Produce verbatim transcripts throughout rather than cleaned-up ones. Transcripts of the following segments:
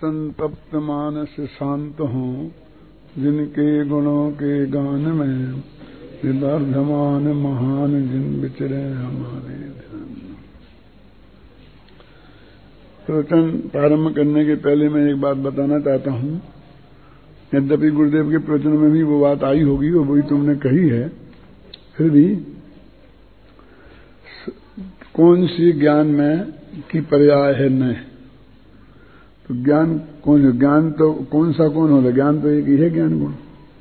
संतप्त मानस शांत हों, जिनके गुणों के गान में विवर्धमान महान जिन विचरे हमारे ध्यान। प्रवचन प्रारंभ करने के पहले मैं एक बात बताना चाहता हूं। यद्यपि गुरुदेव के प्रवचन में भी वो बात आई होगी और वही तुमने कही है, फिर भी कौन सी ज्ञान में की पर्याय है न? तो ज्ञान कौन है? ज्ञान तो कौन सा कौन होता? ज्ञान तो एक ही है, ज्ञान गुण।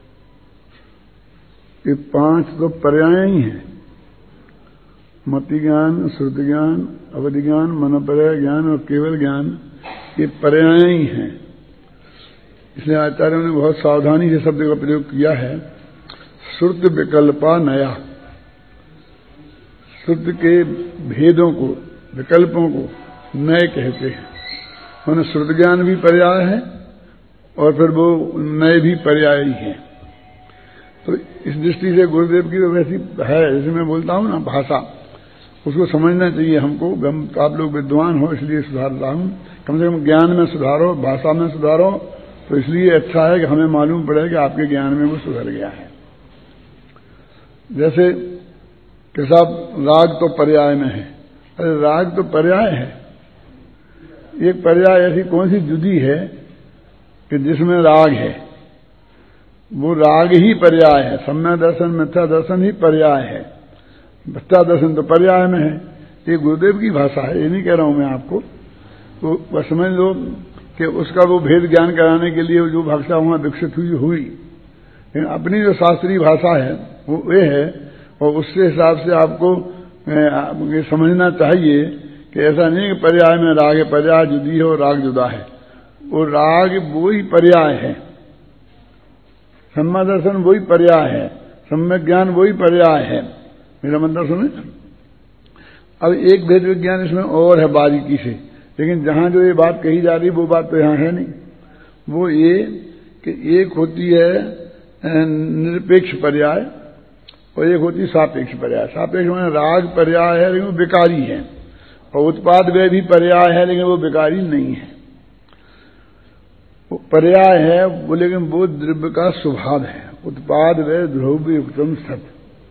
ये पांच तो पर्याय ही हैं। मति ज्ञान, श्रुति ज्ञान, अवधि ज्ञान, मनोपर्याय ज्ञान और केवल ज्ञान, ये पर्याय ही हैं। इसलिए आचार्यों ने बहुत सावधानी से शब्द का प्रयोग किया है। श्रुति विकल्पा नया, श्रुति के भेदों को, विकल्पों को नए कहते हैं। उन्हें श्रुति ज्ञान भी पर्याय है और फिर वो नए भी पर्याय ही है। तो इस दृष्टि से गुरुदेव की तो वैसी है, जैसे मैं बोलता हूं ना भाषा, उसको समझना चाहिए हमको। हम आप लोग विद्वान हो इसलिए सुधार रहा हूं, कम से कम ज्ञान में सुधारो, भाषा में सुधारो, तो इसलिए अच्छा है कि हमें मालूम पड़े कि आपके ज्ञान में वो सुधर गया है। जैसे कि साहब राग तो पर्याय में है। अरे राग तो पर्याय है। एक पर्याय ऐसी कौन सी जुदी है कि जिसमें राग है? वो राग ही पर्याय है। सम्यक दर्शन, मिथ्या दर्शन ही पर्याय है। मिथ्या दर्शन तो पर्याय में है। ये गुरुदेव की भाषा है, ये नहीं कह रहा हूं मैं आपको। तो बस समझ लो कि उसका वो भेद ज्ञान कराने के लिए जो भाषा वहां विकसित हुई हुई लेकिन अपनी जो शास्त्रीय भाषा है वो ये है, और उसके हिसाब से आपको ये समझना चाहिए कि ऐसा नहीं कि पर्याय में राग है, पर्याय जुदी है और राग जुदा है। वो राग वही पर्याय है, सम्यक दर्शन वही पर्याय है, सम्यक ज्ञान वही पर्याय है। मेरा मंत्र सुने। अब एक भेद विज्ञान इसमें और है बारीकी से, लेकिन जहां जो ये बात कही जा रही वो बात तो यहां है नहीं। वो ये कि एक होती है निरपेक्ष पर्याय और एक होती है सापेक्ष पर्याय। सापेक्ष में राग पर्याय है लेकिन वो विकारी है, और उत्पाद व्यय भी पर्याय है लेकिन वो विकारी नहीं है। वो पर्याय है वो, लेकिन वो द्रव्य का स्वभाव है। उत्पाद व्यय ध्रुव युक्तम सत,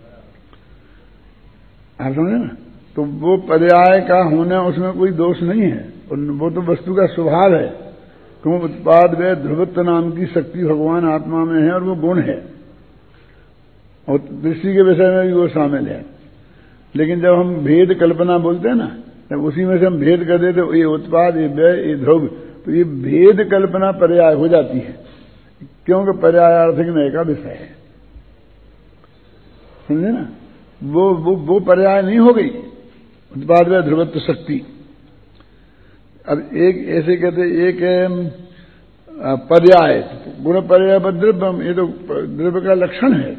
आप समझे ना? तो वो पर्याय का होना उसमें कोई दोष नहीं है, वो तो वस्तु का स्वभाव है। क्यों? उत्पाद व्यय ध्रुवत्व नाम की शक्ति भगवान आत्मा में है और वो गुण है, और दृष्टि के विषय में भी वो शामिल है। लेकिन जब हम भेद कल्पना बोलते हैं ना, जब उसी में से हम भेद कर देते, ये उत्पाद, ये व्यय, ये ध्रुव, तो ये भेद कल्पना पर्याय हो जाती है, क्योंकि पर्यायार्थिक नए का विषय है। समझे ना? वो वो वो पर्याय नहीं हो गई उत्पाद व्यय ध्रुवत्व शक्ति। अब एक ऐसे कहते, एक पर्याय गुण पर्याय द्रव्य, ये तो द्रव्य का लक्षण है।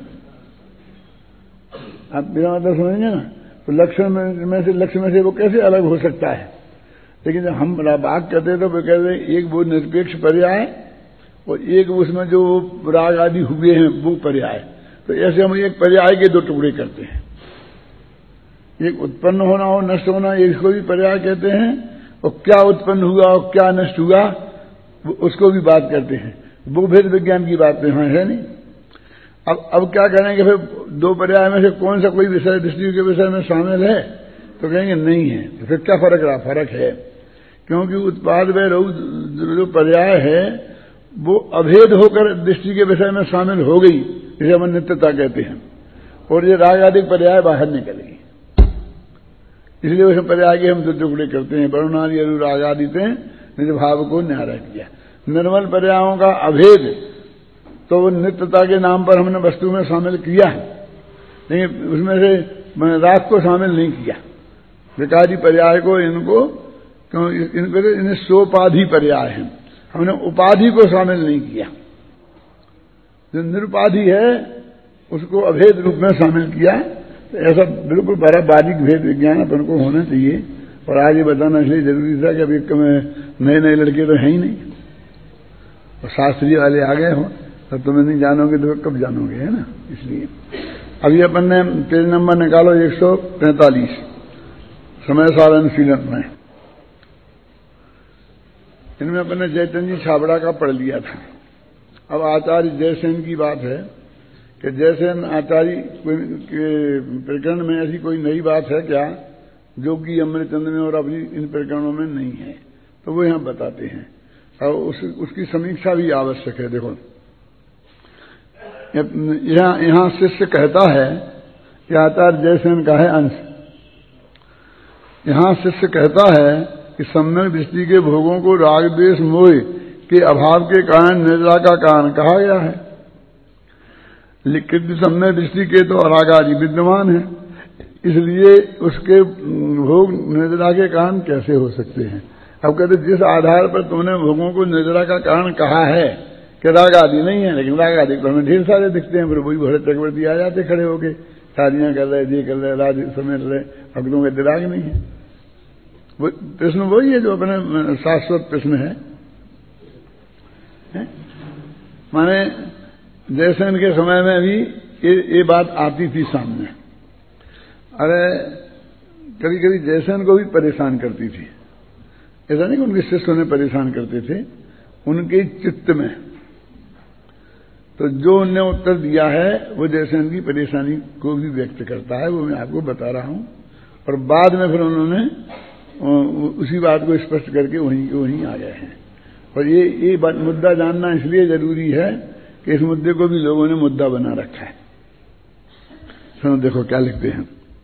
आप मेरा मतलब समझेंगे ना? तो लक्षण में, में से लक्ष्य में से वो कैसे अलग हो सकता है? लेकिन जब हम बात करते तो वो कहते हैं एक वो निरपेक्ष पर्याय और एक उसमें जो राग आदि हुए हैं वो पर्याय। तो ऐसे हम एक पर्याय के दो टुकड़े करते हैं। एक उत्पन्न होना और नष्ट होना, इसको भी पर्याय कहते हैं, और क्या उत्पन्न हुआ और क्या नष्ट हुआ उसको भी बात करते हैं। वो भेद विज्ञान की बात यहाँ है नहीं। अब अब क्या करेंगे? फिर दो पर्याय में से कौन सा कोई विषय दृष्टि के विषय में शामिल है? तो कहेंगे नहीं है। तो फिर क्या फर्क रहा? फर्क है, क्योंकि उत्पाद व्यय जो पर्याय है वो अभेद होकर दृष्टि के विषय में शामिल हो गई, जिसे हम नित्यता कहते हैं, और ये राग आदि पर्याय बाहर निकलेगी। इसलिए उस पर्याय के हम दो टुकड़े करते हैं। वरुणादि अनुराग आदि से निज भाव को न्यारा किया। निर्मल पर्यायों का अभेद तो वो नित्यता के नाम पर हमने वस्तु में शामिल किया है, लेकिन उसमें से राग को शामिल नहीं किया। विकारी पर्याय को, इनको क्यों इनको इन्हें सोपाधि पर्याय है, हमने उपाधि को शामिल नहीं किया। जो निरुपाधि है उसको अभेद रूप में शामिल किया। तो ऐसा बिल्कुल बड़ा बारीक भेद विज्ञान अपन को होना चाहिए, और आगे बताना इसलिए जरूरी था कि अभी नए नए लड़के तो हैं ही नहीं, और शास्त्रीय वाले आ गए हो, तब तुम्हें नहीं जानोगे तो कब जानोगे, है ना? इसलिए अभी अपन ने पेज नंबर निकालो एक सौ पैंतालीस समय सार अनुशीलन में। इनमें अपने चैतन्य जी छाबड़ा का पढ़ लिया था। अब आचार्य जयसेन की बात है कि जयसेन आचार्य के प्रकरण में ऐसी कोई नई बात है क्या जो कि अमृतचंद में और अभी इन प्रकरणों में नहीं है, तो वो यहां बताते हैं और उस, उसकी समीक्षा भी आवश्यक है। देखो यहां यहां शिष्य कहता है कि आचार्य जयसेन का है अंश। यहां शिष्य कहता है कि सम्यक दृष्टि के भोगों को राग द्वेष मोह के अभाव के कारण निद्रा का कारण कहा गया है। लिखित सम्यक दृष्टि के तो राग आदि विद्यमान है, इसलिए उसके भोग निद्रा के कारण कैसे हो सकते हैं। अब कहते जिस आधार पर तुमने भोगों को निद्रा का कारण कहा है कि राग आदि नहीं है, लेकिन राग आदि तो हमें ढेर सारे दिखते हैं। फिर वही भरत चक्रवर्ती आ जाते खड़े होके, शादियां कर रहे, ये कर रहे, राज समेट रहे, भक्तों के दिराग नहीं है। वो प्रश्न वही है जो अपने शाश्वत प्रश्न है, है? माने जयसेन के समय में भी ये, ये बात आती थी सामने। अरे कभी कभी जयसेन को भी परेशान करती थी। ऐसा नहीं कि उनके शिष्य उन्हें परेशान करते थे, उनके चित्त में तो जो उनने उत्तर दिया है वो जयसेन की परेशानी को भी व्यक्त करता है, वो मैं आपको बता रहा हूं। और बाद में फिर उन्होंने उसी बात को स्पष्ट करके वहीं के वहीं आ गए हैं। और ये ये बात मुद्दा जानना इसलिए जरूरी है कि इस मुद्दे को भी लोगों ने मुद्दा बना रखा है। सुनो देखो क्या लिखते हैं।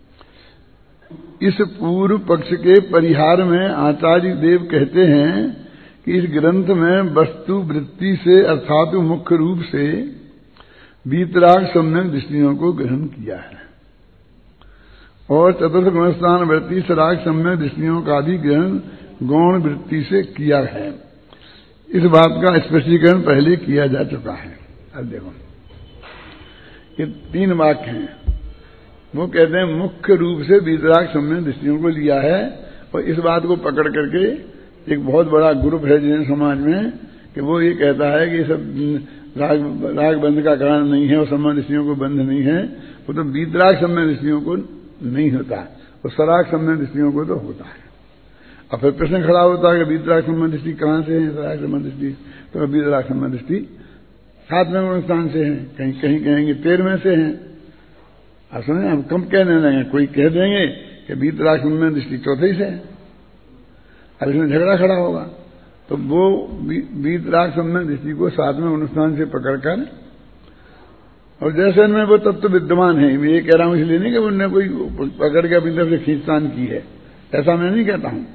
इस पूर्व पक्ष के परिहार में आचार्य देव कहते हैं कि इस ग्रंथ में वस्तु वृत्ति से अर्थात मुख्य रूप से वीतराग सम्यक दृष्टियों को ग्रहण किया है और चतुर्थ गुणस्थान वृत्ति सराग सम्यक दृष्टियों का भी ग्रहण गौण वृत्ति से किया है। इस बात का स्पष्टीकरण पहले किया जा चुका है। अब देखो ये तीन वाक्य हैं। वो कहते हैं मुख्य रूप से वीतराग सम्यक दृष्टियों को लिया है और इस बात को पकड़ करके एक बहुत बड़ा ग्रुप है जैन समाज में कि वो ये कहता है कि सब राग राग बंध का कारण नहीं है और सम्यक दृष्टियों को बंध नहीं है, वो तो वीतराग सम्यक दृष्टियों को नहीं होता, और सराग सम्यक दृष्टियों को तो होता है। अब फिर प्रश्न खड़ा होता है कि वीतराग सम्यक दृष्टि कहां से है, सराग सम्यक दृष्टि, तो वीतराग सम्यक दृष्टि सातवें गुणस्थान से है, कहीं कहीं कहेंगे तेरहवें से है। आप सुने हम कम कहने लगे, कोई कह देंगे कि वीतराग सम्यक दृष्टि चौथे से है। अब इसमें झगड़ा खड़ा होगा, तो वो वीतराग सम्यक दृष्टि को सातवें अनुष्ठान से पकड़कर, और जैसे में वो तत्व विद्यमान है, मैं ये कह रहा हूं इसलिए नहीं कि उन्होंने कोई पकड़ के अपनी तरफ से खींचतान की है, ऐसा मैं नहीं कहता हूं।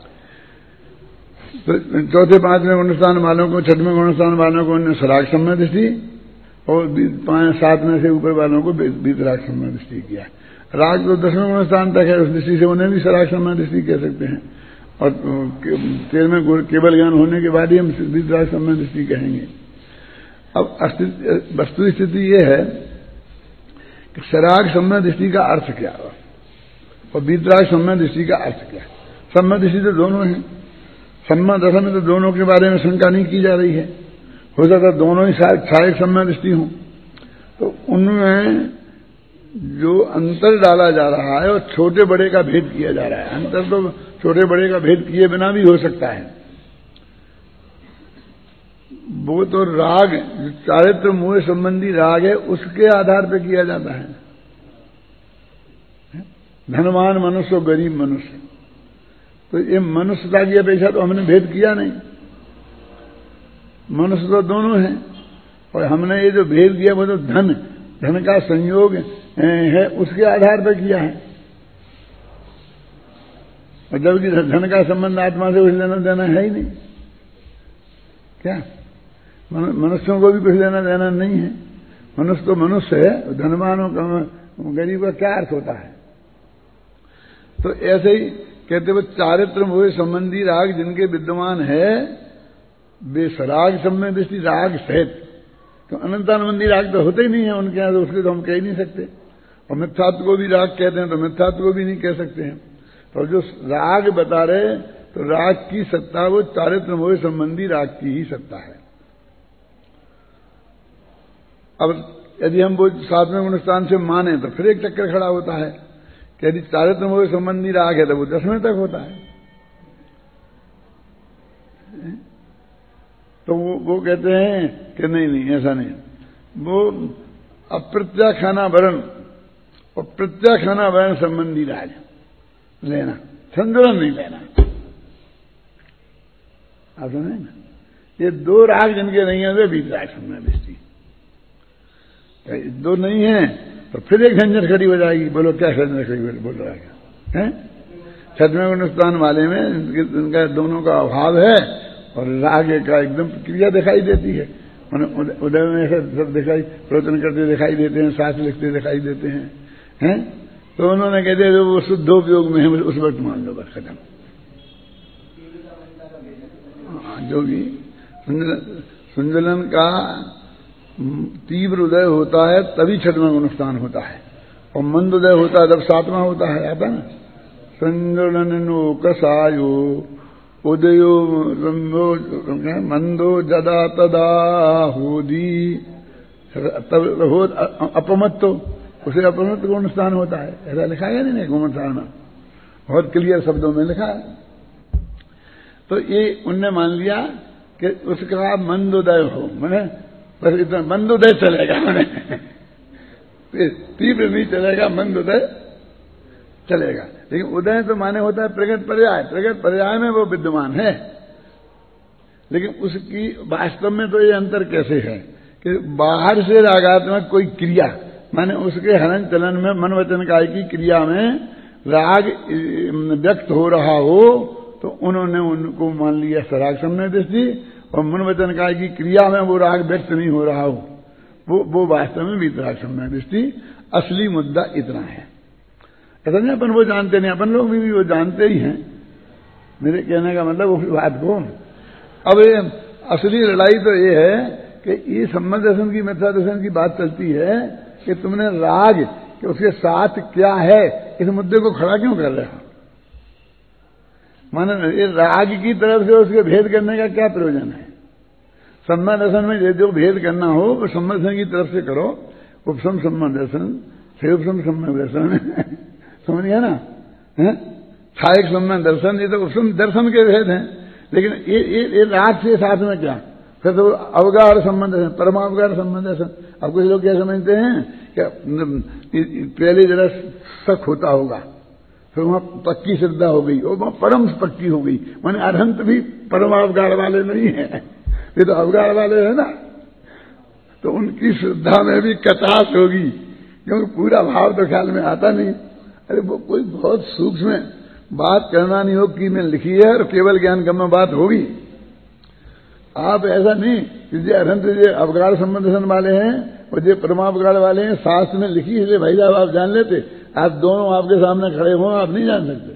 तो चौथे पांचवें गुणस्थान वालों को, छठवें गुणस्थान वालों को उन्होंने सराग सम्यक दृष्टि और पांच सात में से ऊपर वालों को वीतराग सम्यक दृष्टि किया। राग तो दसवें गुणस्थान तक है, उस दृष्टि से उन्हें भी सराग सम्यक दृष्टि कह सकते हैं, और तेरहवें केवल ज्ञान होने के बाद ही हम वीतराग सम्यक दृष्टि कहेंगे। अब वस्तु स्थिति यह है कि सराग सम्यक दृष्टि का अर्थ क्या है और वीतराग सम्यक दृष्टि का अर्थ क्या है। सम्यक दृष्टि तो दोनों है, सम्यक दशा में तो दोनों के बारे में शंका नहीं की जा रही है, हो सकता है दोनों ही सहायक सम्यक दृष्टि हों। तो उनमें जो अंतर डाला जा रहा है और छोटे बड़े का भेद किया जा रहा है, अंतर तो छोटे बड़े का भेद किए बिना भी हो सकता है। वो तो राग चारित्र मोह संबंधी राग है, उसके आधार पर किया जाता है। धनवान मनुष्य और गरीब मनुष्य, तो ये मनुष्यता की अपेक्षा तो हमने भेद किया नहीं, मनुष्य तो दोनों हैं। और हमने ये जो भेद किया वो तो धन धन का संयोग है उसके आधार पर किया है, और जबकि धन का संबंध आत्मा से कुछ लेना देना है ही नहीं। क्या मनुष्यों को भी कुछ लेना देना नहीं है, मनुष्य तो मनुष्य है, धनवानों का गरीब का क्या अर्थ होता है। तो ऐसे ही कहते वो चारित्र मोह संबंधी राग जिनके विद्यमान है वे सराग सम्यक दृष्टि राग सहित, तो अनंतानुबंधी राग तो होते ही नहीं है उनके यहां, तो उसके तो हम कह ही नहीं सकते। और मिथ्यात्व को भी राग कहते हैं तो मिथ्यात्व को भी नहीं कह सकते हैं। तो जो राग बता रहे तो राग की सत्ता वो चारित्र मोह संबंधी राग की ही सत्ता है। अब यदि हम वो सातवें गुणस्थान से माने तो फिर एक चक्कर खड़ा होता है कि यदि चारित्र मोह संबंधी राग है तो वो दसवें तक होता है। तो वो, वो कहते हैं कि नहीं नहीं ऐसा नहीं, वो अप्रत्याख्याना वरण और प्रत्याख्याना वरण संबंधी राग लेना, संतुलन नहीं लेना। आप समझे ना, ये दो राग जिनके नहीं है वे बीज राग समझना दृष्टि, दो नहीं है तो फिर एक झंझट खड़ी हो जाएगी। बोलो क्या झंझट खड़ी बोल रहा है? छठवें गुणस्थान वाले में इनका दोनों का अभाव है और राग का एकदम क्रिया दिखाई देती है। उदय में ऐसा सब दिखाई, प्रवचन करते दिखाई देते हैं, शास्त्र लिखते दिखाई देते हैं, हैं? तो उन्होंने कहते हैं वो शुद्धोपयोग में है, उस वक्त मान लो बस खत्म। जो भी संजलन का तीव्र उदय होता है तभी छठवां गुणस्थान होता है, और मंद उदय होता है तब सातवां होता है। आता ना संजलनो कसायो उदयो मंदो जदा तदा होदी, तब हो अपमत्तो, उसे अपमत्त गुणस्थान होता है। ऐसा लिखा है नहीं गुणस्थान में, बहुत क्लियर शब्दों में लिखा है। तो ये उनने मान लिया कि उसका मंदोदय हो, मैंने बस इतना मंदोदय चलेगा, मैंने तीव्र नहीं चलेगा, मंदोदय चलेगा। लेकिन उदय तो माने होता है प्रगट पर्याय, प्रगट पर्याय में वो विद्यमान है। लेकिन उसकी वास्तव में तो ये अंतर कैसे है कि बाहर से रागात्मक कोई क्रिया, माने उसके हलन चलन में मन वचन काय की क्रिया में राग व्यक्त हो रहा हो तो उन्होंने उनको मान लिया सराग समन्वय दृष्टि, और मन वचन काय की क्रिया में वो राग व्यक्त नहीं हो रहा हो वो वो वास्तव में वीतराग समन्वय दृष्टि। असली मुद्दा इतना है। ऐसा नहीं अपन वो जानते नहीं, अपन लोग भी, भी वो जानते ही हैं। मेरे कहने का मतलब उस बात को, अब ये असली लड़ाई तो ये है कि ये सम्मत दर्शन की मिथ्या दर्शन की बात चलती है कि तुमने राग कि उसके साथ क्या है इस मुद्दे को खड़ा क्यों कर रहे हो। माने ये राग की तरफ से उसके भेद करने का क्या प्रयोजन है। सम्मत दर्शन में जो भेद करना हो वो सम्मत दर्शन की तरफ से करो, उपसम सम्मत दर्शन से उपसम सम्मत दर्शन समझ गया ना, छायक सम्मत दर्शन, ये तो उपसम दर्शन के भेद हैं। लेकिन ये ये, ये राग से साथ में क्या, फिर तो अवगाढ़ संबंध है, परमावगाढ़ संबंध है। अब कुछ लोग क्या समझते हैं कि पहले जरा शक होता होगा, फिर वहां पक्की श्रद्धा हो गई और वहां परम पक्की हो गई, माने अरहंत भी परमावगाढ़ वाले नहीं है, ये तो अवगाढ़ वाले है ना। तो उनकी श्रद्धा में भी कटास होगी, क्योंकि पूरा भाव तो ख्याल में आता नहीं। अरे वो कोई बहुत सूक्ष्म बात करना नहीं हो कि में लिखी है और केवल ज्ञान गम्य बात होगी। आप ऐसा नहीं कि जो अरहंत जो अवगाढ़ संबंधन वाले हैं और जो परमावगाढ़ वाले हैं शास्त्र में लिखी, इसलिए भाई साहब आप जान लेते। आप दोनों आपके सामने खड़े हों, आप नहीं जान सकते।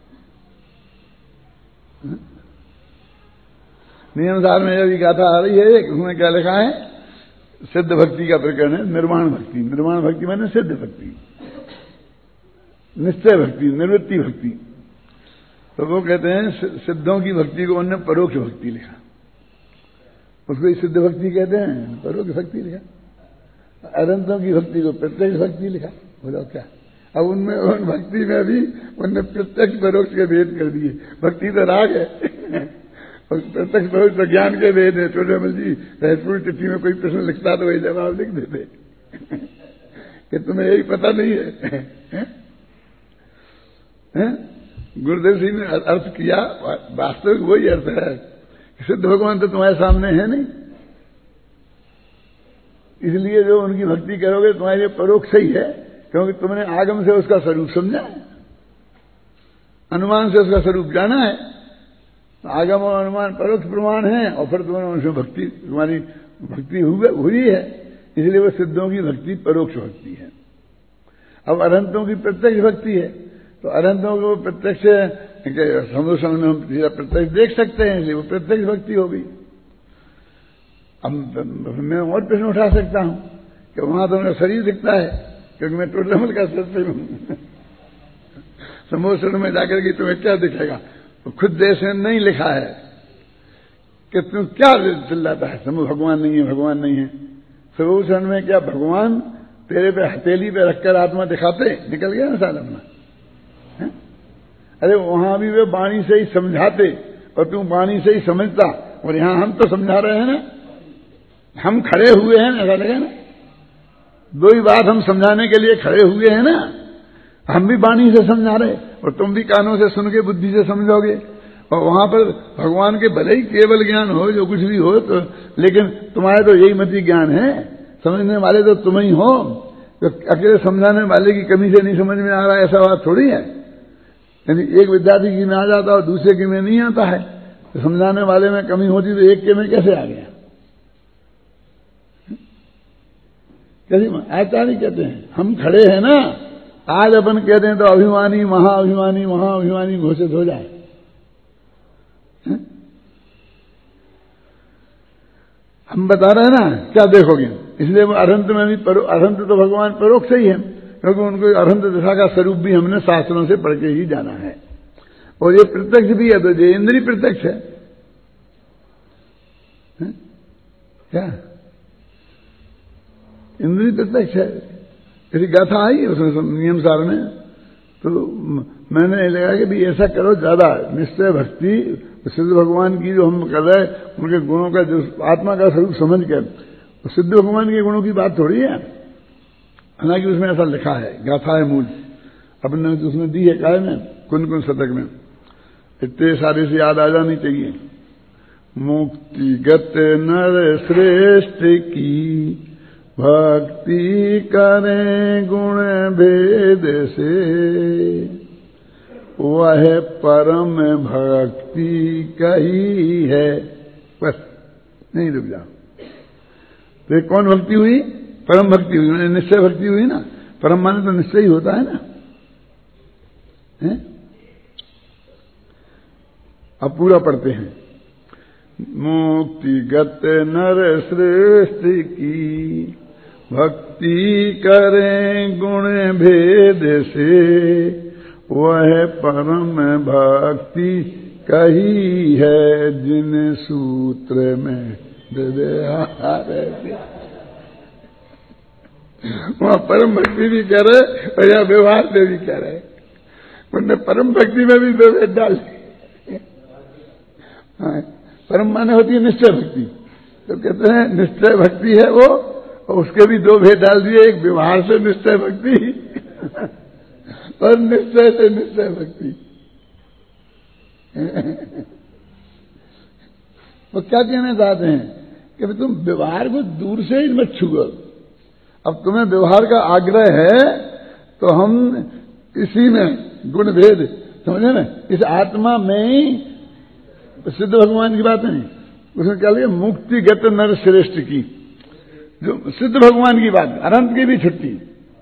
नियम सार में यदि गाथा आ रही है, उसमें क्या लिखा है, सिद्ध भक्ति का प्रकरण है, निर्माण भक्ति। निर्माण भक्ति माने सिद्ध भक्ति, निश्चय भक्ति, निवृत्ति भक्ति। तो वो कहते हैं सिद्धों की भक्ति को उन्होंने परोक्ष भक्ति लिखा, उसको सिद्ध भक्ति कहते हैं, परोक्ष भक्ति लिखा। अरहंतों की भक्ति को प्रत्यक्ष भक्ति लिखा। बोलो क्या, अब उनमें उन भक्ति में भी उनने प्रत्यक्ष परोक्ष के भेद कर दिए। भक्ति तो राग है और प्रत्यक्ष परोक्ष तो ज्ञान के भेद है। चोटामल जी रहसपुर चिट्ठी में कोई प्रश्न लिखता तो वही जवाब लिख देते कि तुम्हें यही पता नहीं है, है? गुरुदेव सिंह ने अर्थ किया, वास्तविक वही अर्थ है, सिद्ध भगवान तो तुम्हारे सामने है नहीं, इसलिए जो उनकी भक्ति करोगे तुम्हारे लिए परोक्ष ही है, क्योंकि तुमने आगम से उसका स्वरूप समझा है, अनुमान से उसका स्वरूप जाना है। आगम और अनुमान परोक्ष प्रमाण है, और फिर तुमने उनसे भक्ति, तुम्हारी भक्ति हुई है, इसलिए वो सिद्धों की भक्ति परोक्ष भक्ति है। अब अरहंतों की प्रत्यक्ष भक्ति है, तो अरहंतों को प्रत्यक्ष समुद्र में हम प्रत्यक्ष देख सकते हैं, इसलिए वो प्रत्यक्ष भक्ति हो गई। अब मैं और प्रश्न उठा सकता हूं कि वहां तो मेरा शरीर दिखता है, क्योंकि मैं टोटल का सत्य हूं। समुद्र में जाकर के तुम्हें क्या दिखेगा, तो खुद देश में नहीं लिखा है कि तुम क्या चिल्लाता है, समुद्र भगवान नहीं है, भगवान नहीं है। समुद्र में क्या भगवान तेरे पे हथेली पे रखकर आत्मा दिखाते, निकल गया ना साल अपना। अरे वहां भी वे वाणी से ही समझाते और तुम वाणी से ही समझता, और यहां हम तो समझा रहे हैं ना, हम खड़े हुए हैं, ऐसा लगा ना, दो ही बात हम समझाने के लिए खड़े हुए हैं ना, हम भी वाणी से समझा रहे और तुम भी कानों से सुन के बुद्धि से समझोगे। और वहां पर भगवान के भले ही केवल ज्ञान हो, जो कुछ भी हो, तो लेकिन तुम्हारे तो यही मति ज्ञान है, समझने वाले तो तुम ही हो, तो अकेले समझाने वाले की कमी से नहीं समझ में आ रहा है, ऐसा बात थोड़ी है। यानी एक विद्यार्थी की में आ जाता और दूसरे की में नहीं आता है, तो समझाने वाले में कमी होती तो एक के में कैसे आ गया? कैसे? आचार्य कहते हैं हम खड़े हैं ना, आज अपन कहते हैं तो अभिमानी महाअभिमानी महाअभिमानी घोषित हो जाए। हम बता रहे हैं ना, क्या देखोगे? इसलिए वो अरहंत में भी, अरहंत तो भगवान परोक्ष ही है, क्योंकि उनको अरहंत दशा का स्वरूप भी हमने शास्त्रों से पढ़ के ही जाना है। और ये प्रत्यक्ष भी है, तो ये इंद्रिय प्रत्यक्ष है, है? क्या इंद्रिय प्रत्यक्ष है? ऐसी गाथा आई उसमें नियम सार में, तो मैंने लगा कि भी ऐसा करो, ज्यादा निश्चय भक्ति सिद्ध भगवान की जो हम कर रहे हैं, उनके गुणों का जो आत्मा का स्वरूप समझ कर, तो सिद्ध भगवान के गुणों की बात थोड़ी है। हालांकि उसमें ऐसा लिखा है, गाथा है मूल, अपने उसमें दी है काय में, कुन कुन शतक में, इतने सारे से याद आ जानी चाहिए। मुक्तिगत नर श्रेष्ठ की भक्ति करें गुण भेद से, वह परम भक्ति कही है। बस नहीं, रुक जाओ। तो कौन भक्ति हुई? परम भक्ति हुई, मैंने निश्चय भक्ति हुई ना। परम माने तो निश्चय ही होता है ना, है? अब पूरा पढ़ते हैं। मुक्तिगत नर श्रेष्ठ की भक्ति करें गुण भेद से, वह परम भक्ति कही है जिन सूत्र में व्यवहार। वहां परम भक्ति भी कह रहे और यहां व्यवहार में भी कह रहे, उन्होंने परम भक्ति में भी दो भेद डाल दिए। परम माने होती है निश्चय भक्ति, तो कहते हैं निश्चय भक्ति है वो, और उसके भी दो भेद डाल दिए, एक व्यवहार से निश्चय भक्ति और निश्चय से निश्चय भक्ति। वो क्या कहना चाहते हैं कि तुम व्यवहार को दूर से ही मत छुओ। अब तुम्हें व्यवहार का आग्रह है तो हम इसी में गुण भेद समझे ना, इस आत्मा में ही सिद्ध भगवान की बात नहीं, उसने क्या लिया मुक्तिगत नर श्रेष्ठ की, जो सिद्ध भगवान की बात, अनंत की भी छुट्टी।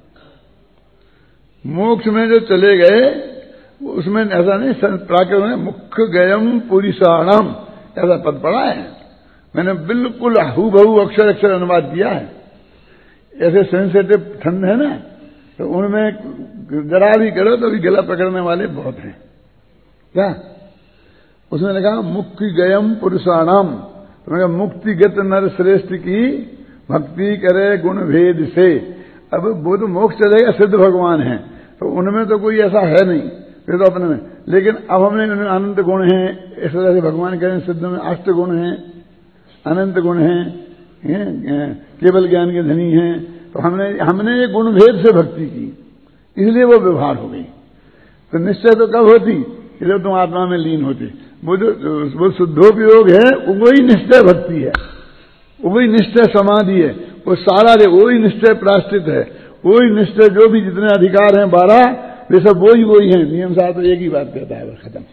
मोक्ष में जो चले गए उसमें ऐसा नहीं, प्राकृत में मुख्य गयम पुरुषाणम ऐसा पद पड़ा है, मैंने बिल्कुल हूबहू अक्षर अक्षर अनुवाद किया है। ऐसे सेंसिटिव ठंड है ना, तो उनमें जरा भी करो तो भी गला पकड़ने वाले बहुत हैं। क्या उसमें लिखा मुक्ति गयम पुरुषाणाम, तो मैं मुक्तिगत नर श्रेष्ठ की भक्ति करे गुण भेद से। अब वो तो मोक्ष चलेगा सिद्ध भगवान है, तो उनमें तो कोई ऐसा है नहीं, ये तो अपने में। लेकिन अब हमने अनंत गुण हैं, इस तरह से भगवान कहें सिद्ध में अष्ट गुण हैं, अनंत गुण हैं, केवल ज्ञान के धनी हैं, तो हमने हमने ये गुण भेद से भक्ति की, इसलिए वो व्यवहार हो गई। तो निश्चय तो कब होती, जब तुम आत्मा में लीन होती। वो जो वो शुद्धोपयोग है वही निश्चय भक्ति है, वही निश्चय समाधि है, वो सारा वही निश्चय प्रायश्चित है, वही निश्चय जो भी जितने अधिकार हैं बारह, वे सब वही वही हैं। नियम साहब तो एक ही बात कहता है, बस खत्म।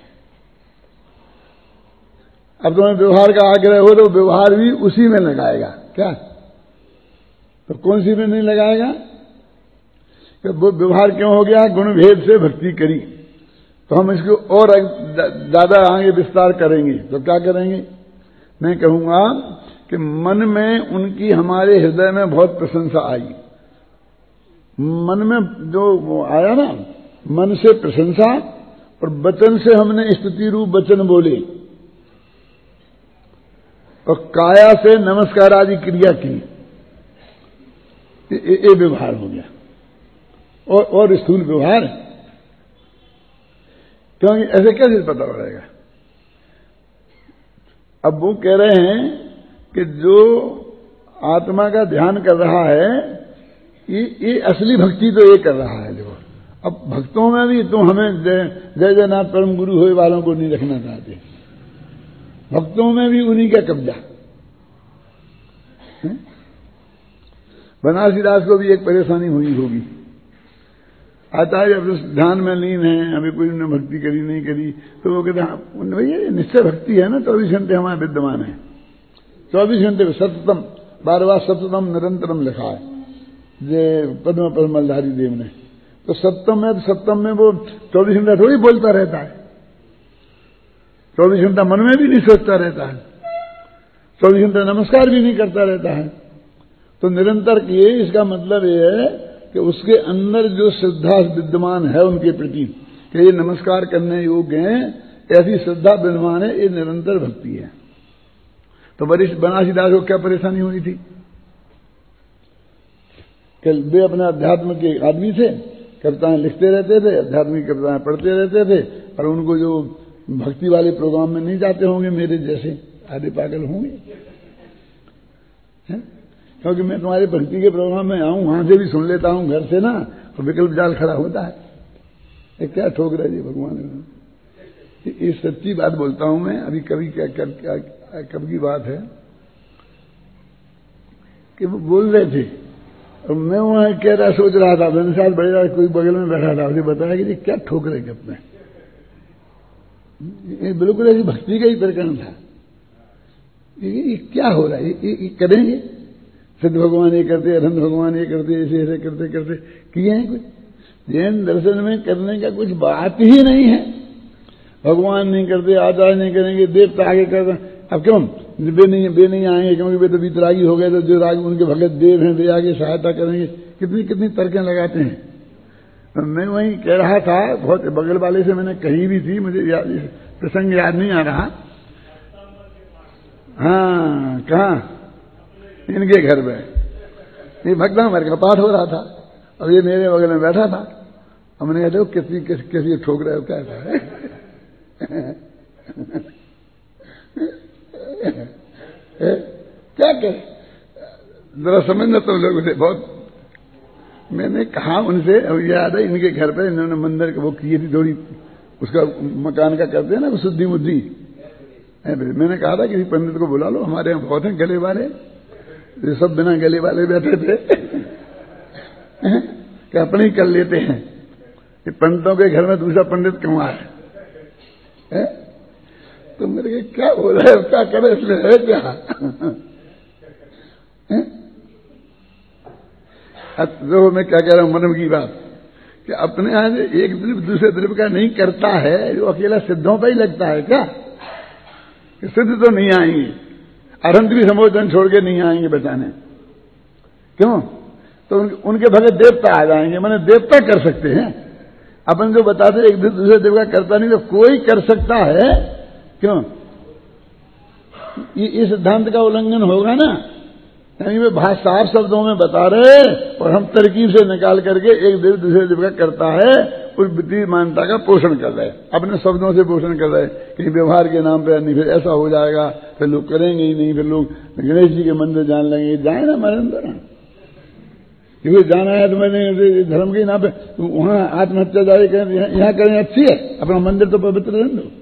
अब तुम्हें व्यवहार का आग्रह हो तो व्यवहार भी उसी में लगाएगा। क्या तो कौन सी में नहीं लगाएगा? कि वो व्यवहार क्यों हो गया? गुण भेद से भक्ति करी। तो हम इसको और ज्यादा आगे विस्तार करेंगे। तो क्या करेंगे? मैं कहूंगा कि मन में उनकी हमारे हृदय में बहुत प्रशंसा आई। मन में जो आया ना, मन से प्रशंसा और वचन से हमने स्तुति रूप वचन बोले और काया से नमस्कार आदि क्रिया की, ये व्यवहार हो गया। और और स्थूल व्यवहार, क्योंकि ऐसे कैसे पता पड़ेगा? अब वो कह रहे हैं कि जो आत्मा का ध्यान कर रहा है ये ये असली भक्ति तो ये कर रहा है। देखो अब भक्तों में भी तुम हमें जय जयनाथ परम गुरु हुए वालों को नहीं रखना चाहते, भक्तों में भी उन्हीं का कब्जा। बनारसी दास को भी एक परेशानी हुई होगी, आता है जब ध्यान में लीन है, अभी कोई ने भक्ति करी नहीं करी, तो वो कहते हैं भैया निश्चय भक्ति है ना, चौबीस घंटे हमारे विद्यमान है, चौबीस घंटे सततम, बार बार सततम निरंतरम लिखा है जे पद्म परमलधारी देव ने। तो सप्तम है तो सप्तम में वो चौबीस घंटा थोड़ी बोलता रहता है, चौबीस घंटा मन में भी नहीं सोचता रहता है, चौबीस घंटा नमस्कार भी नहीं करता रहता है। तो निरंतर किए इसका मतलब ये है कि उसके अंदर जो श्रद्धा विद्यमान है उनके प्रति कि ये नमस्कार करने योग्य हैं, ऐसी श्रद्धा विद्यमान है, ये निरंतर भक्ति है। तो वरिष्ठ बनारसी दास को क्या परेशानी हुई थी कि वे अपने अध्यात्म के आदमी थे, कविताएं लिखते रहते थे, आध्यात्मिक कविताएं पढ़ते रहते थे, और उनको जो भक्ति वाले प्रोग्राम में नहीं जाते होंगे मेरे जैसे आधे पागल होंगे, क्योंकि मैं तुम्हारे भक्ति के प्रोग्राम में आऊं, वहां से भी सुन लेता हूं घर से ना, तो विकल्प जाल खड़ा होता है। ये क्या ठोक रहा है जी भगवान, ये सच्ची बात बोलता हूं मैं। अभी कभी क्या कब क्या कब की बात है कि वो बोल रहे थे और मैं वहां कह रहा सोच रहा था, मैंने साथ बड़े कोई बगल में बैठा था, उसे बताया कि जी क्या ठोक रहे गप में, ये बिल्कुल ऐसी भक्ति का ही प्रकरण था। ये क्या हो रहा है, ये करेंगे सिद्ध भगवान ये करते, अरहंत भगवान ये करते, ऐसे ऐसे करते करते किए हैं कुछ। जैन दर्शन में करने का कुछ बात ही नहीं है, भगवान नहीं करते, आचार्य नहीं करेंगे, देवता आगे कर रहे। अब क्यों वे नहीं वे नहीं आएंगे क्योंकि वे तो बीतरागी हो गए, तो जो राग उनके भगत देव हैं वे आगे सहायता करेंगे, कितनी कितनी तर्कें लगाते हैं। मैं वही कह रहा था, बहुत बगल वाले से मैंने कही भी थी, मुझे याद प्रसंग याद नहीं आ रहा। हाँ कहाँ, इनके घर में ये भक्तामृत का पाठ हो रहा था, अब ये मेरे बगल में बैठा था, हमने कहा देखो किसी किसी ठोक रहे हो क्या है क्या करे, जरा समझना तुम लोग उसे। बहुत मैंने कहा उनसे, अब याद है इनके घर पे इन्होंने मंदिर वो किए थी, थोड़ी उसका मकान का करते हैं ना शुद्धि मुद्धि। मैंने कहा था किसी पंडित को बुला लो, हमारे यहाँ बहुत हैं गले वाले, ये सब बिना गले वाले बैठे थे कि अपने ही कर लेते हैं, कि पंडितों के घर में दूसरा पंडित क्यों आए है? तो मेरे के क्या बोल रहे, क्या करे इसमें है क्या तो मैं क्या कह रहा हूं मन की बात कि अपने यहां से एक द्रव्य दूसरे द्रव्य का नहीं करता है, जो अकेला सिद्धों पर ही लगता है क्या, कि सिद्ध तो नहीं आएंगे, अरहंत भी संबोधन छोड़ के नहीं आएंगे बचाने, क्यों? तो उन, उनके भगत देवता आ जाएंगे, माने देवता कर सकते हैं। अपन जो बताते एक दूसरे देव का करता नहीं, तो कोई कर सकता है, क्यों? इस सिद्धांत का उल्लंघन होगा ना, यानी वे भाषा साफ शब्दों में बता रहे और हम तरकीब से निकाल करके एक देव दूसरे देव का करता है, उस बुद्धि मान्यता का पोषण कर रहे, अपने शब्दों से पोषण कर रहे कि व्यवहार के नाम पर नहीं, फिर ऐसा हो जाएगा, फिर लोग करेंगे ही नहीं, फिर लोग गणेश जी के मंदिर जाने लगेंगे, जाए ना मरेंद्र, क्योंकि जाना है तो मैंने धर्म के नाम पे वहां आत्महत्या जारी करें, यहाँ करें अच्छी है, अपना मंदिर तो पवित्र रहने दो।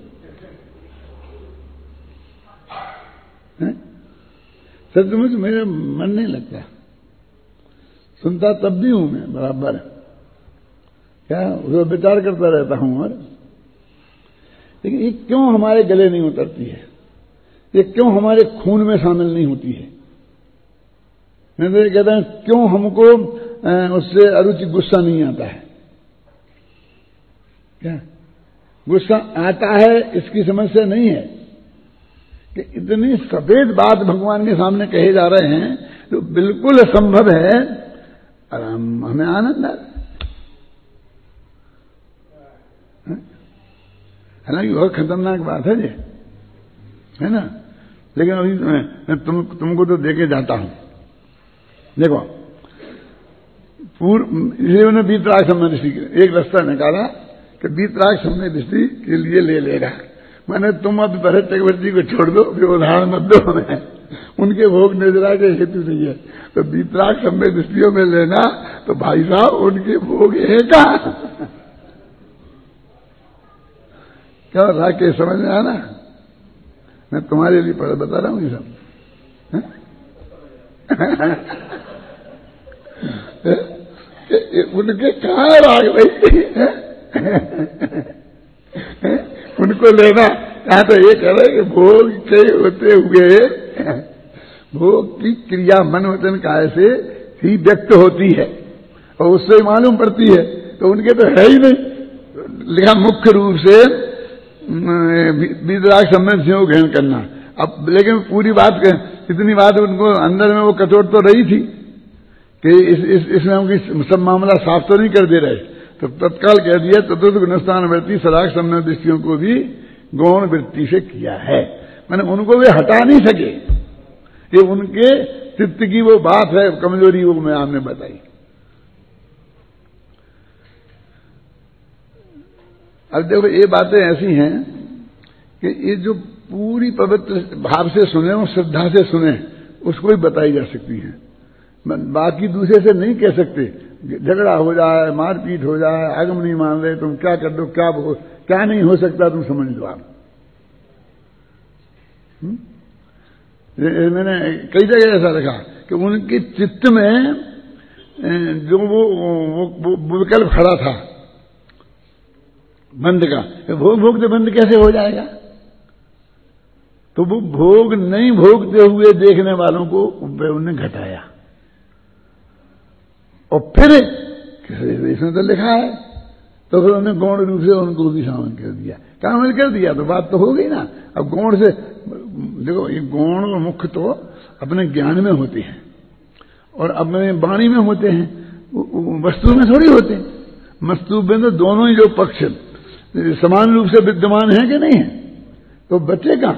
सचमुच मेरे मन नहीं लगता, सुनता तब भी हूं मैं बराबर, क्या उसको विचार करता रहता हूं, और लेकिन ये क्यों हमारे गले नहीं उतरती है, ये क्यों हमारे खून में शामिल नहीं होती है। मैं तो ये कहता हूं क्यों हमको उससे अरुचि गुस्सा नहीं आता है, क्या गुस्सा आता है इसकी समस्या नहीं है कि इतनी सफेद बात भगवान के सामने कहे जा रहे हैं जो बिल्कुल असंभव है, और हम हमें आनंद आ रहा है। हालांकि बहुत खतरनाक बात है ये, है ना, लेकिन अभी मैं तुम तुमको तो देके जाता हूं। देखो पूर्व इसलिए उन्होंने बीतराग समय दृष्टि एक रास्ता निकाला कि बीतराग समय दृष्टि के लिए ले लेगा, मैंने तुम अब भरत चक्रवर्ती को छोड़ दो, फिर उदाहरण मत दो हमें, उनके भोग निद्रा के हेतु नहीं है। तो वीतराग सम्य दृष्टियों में लेना तो भाई साहब उनके भोग है कहां? क्या रहा के समझ में आना? मैं तुम्हारे लिए पढ़ बता रहा हूं ये सब। उनके कहां राग भाई? उनको लेना यहां तो ये कह रहे कि भोग के होते हुए भोग की क्रिया मन वचन काय से ही व्यक्त होती है और उससे मालूम पड़ती है, तो उनके तो है ही नहीं। लिखा मुख्य रूप से वीतराग सम्यक को ग्रहण करना। अब लेकिन पूरी बात इतनी बात उनको अंदर में वो कचोट तो रही थी कि इस, इस, इसमें हम सब मामला साफ तो नहीं कर दे रहे, तो तत्काल कह दिया चतुर्थ गुणस्थान वृत्ति सराग सम्यक दृष्टियों को भी गौण वृत्ति से किया है। मैंने उनको वे हटा नहीं सके, ये उनके चित्त की वो बात है, कमजोरी वो मैं आपने बताई। अब देखो ये बातें ऐसी हैं कि ये जो पूरी पवित्र भाव से सुने और श्रद्धा से सुने उसको ही बताई जा सकती है, बाकी दूसरे से नहीं कह सकते। झगड़ा हो जाए, मारपीट हो जाए, आगम नहीं मान रहे, तुम क्या कर दो, क्या क्या नहीं हो सकता, तुम समझ लो आप। मैंने कई जगह ऐसा देखा कि उनके चित्त में जो वो, वो, वो विकल्प खड़ा था बंद का, भोग भोगते बंद कैसे हो जाएगा? तो वो भोग नहीं भोगते हुए देखने वालों को उन्होंने घटाया और फिर इसमें तो लिखा है, तो फिर उन्होंने गौण रूप से उनको भी शामिल कर दिया। शामिल कर दिया तो बात तो हो गई ना। अब गौण से देखो, ये गौण और मुख्य तो अपने ज्ञान में होते हैं और अपने वाणी में होते हैं, वस्तु में थोड़ी होते हैं। वस्तु में तो दोनों ही जो पक्ष समान रूप से विद्यमान है कि नहीं है, तो बचे कहां?